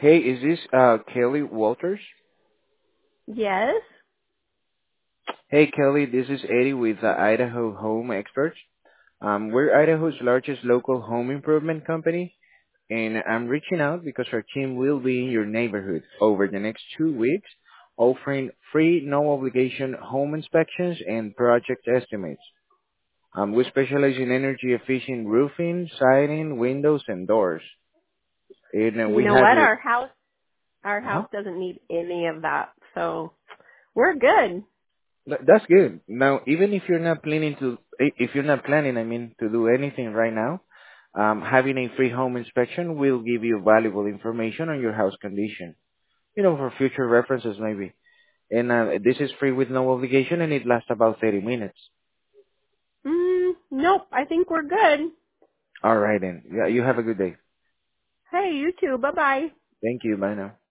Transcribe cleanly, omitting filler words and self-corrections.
Hey, is this Kelly Walters? Yes. Hey, Kelly, this is Eddie with Idaho Home Experts. We're Idaho's largest local home improvement company, and I'm reaching out because our team will be in your neighborhood over the next 2 weeks, offering free, no-obligation home inspections and project estimates. We specialize in energy-efficient roofing, siding, windows, and doors. And You we know have what? your... Our Uh-huh. house doesn't need any of that. So we're good. That's good. Now, even if you're not planning to, if you're not planning, I mean, to do anything right now, having a free home inspection will give you valuable information on your house condition, for future references maybe. And this is free with no obligation, and it lasts about 30 minutes. Nope. I think we're good. All right, then. Yeah, you have a good day. Hey, you too. Bye bye. Thank you. Bye now.